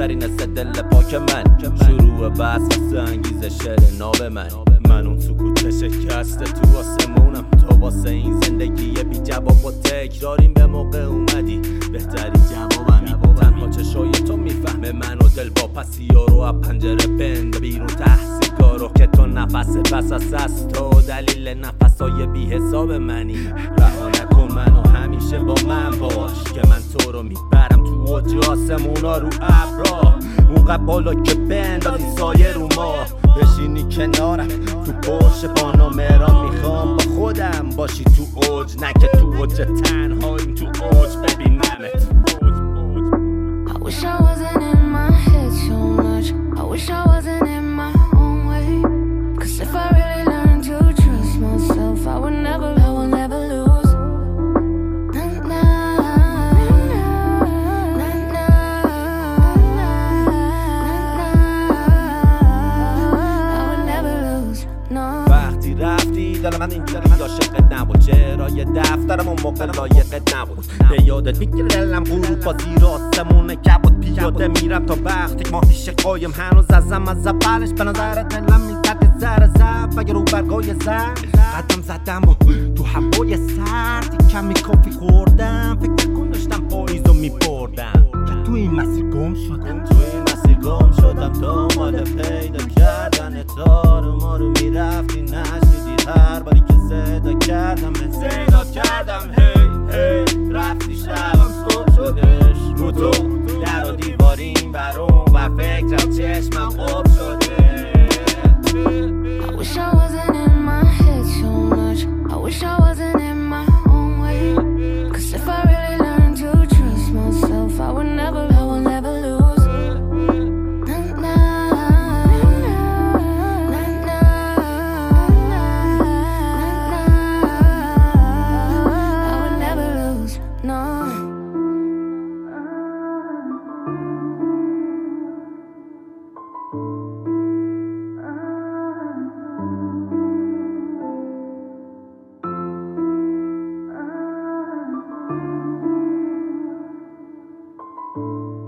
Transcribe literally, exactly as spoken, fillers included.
بهترین است دل پاک من. شروع بحث واسه انگیز شعر ناب من. من اون سکوت شکسته تو آسمونم، تو واسه این زندگی بی جواب و تکراریم. به موقع اومدی بهتری جوابمی، تنها چشای تو میفهمه من و دل با پسیا رو از پنجره بند بیرون تحصیلگارو که تو نفس بس از تو دلیل نفسای بی حساب منی. رها نکن منو همیشه با من باش که من تو رو میبرم تو اوج آسمونا رو ابرا، اونقدر بالا که بندازی سایه رو ما. بشینی کنارم تو پرش پانومرا، میخوام با خودم باشی تو اوج، نه که تو اوج تنهاییم تو اوج ببینمت. I wish I wasn't in my head so much. I wish I wasn't in my own way. Cause if I really learned to trust myself, I would never, I would never lose. Nah, nah, nah, nah, nah. I would never lose, no. وقتی رفتی دل من اینجوری عاشقت نبود، چرای دفترم اون موقع لایقت نبود. به یادت میگیره دلم غروب با زیر آسمون کبود، پیاده میرم تا وقتی ماهیش قایم هنوز ازم از اولش به نظر دلم میزد زر زب اگه رو برگای زر قدم زدم و تو هوای سرد کمی کافی خوردم، فکر نکن داشتم پاییزو میبردم که تو این مسیر گم شدم، تو این مسیر گم شدم دنبال پیدا کردن تارو ما رو میرفتی نشیدی هر باری که صدا کردم صدا کردم هی هی رفتی شبم صبح شدش رو تو در و دیواریم برون و فکرم چشمم خوب شده. I wish I wasn't in my head so much. I wish I wasn't in my own way. Cause if I really learned to trust myself, I would never, I would never lose. Nah, nah, nah, nah, nah. I would never lose, no. Thank you.